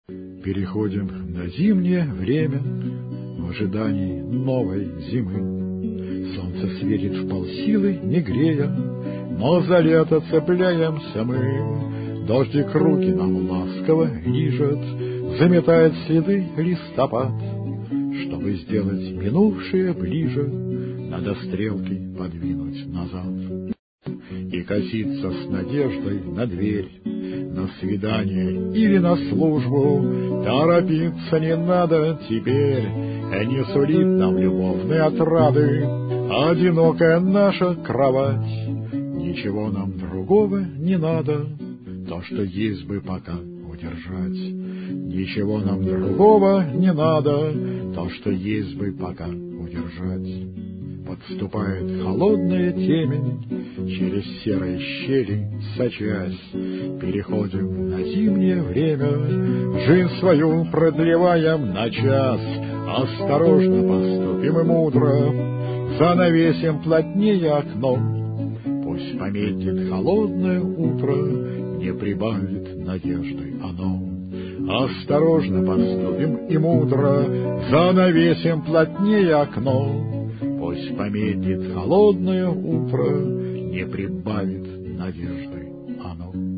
Переходим на зимнее время в ожидании новой зимы. Солнце светит вполсилы, не грея, но за лето цепляемся мы. Дождик руки нам ласково лижет, заметает следы листопад. Чтобы сделать минувшее ближе, надо стрелки подвинуть назад. И коситься с надеждой на дверь, на свидание или на службу. Торопиться не надо теперь, не сулит нам любовной отрады одинокая наша кровать. Ничего нам другого не надо, то, что есть бы пока удержать. Ничего нам другого не надо, то, что есть бы пока удержать. Подступает холодная темень, через серые щели сочась. Переходим на зимнее время, жизнь свою продлеваем на час. Осторожно поступим и мудро, занавесим плотнее окно. Пусть пометит холодное утро, не прибавит надежды оно. Осторожно поступим и мудро, занавесим плотнее окно. Пусть пометит холодное утро, не прибавит надежды оно.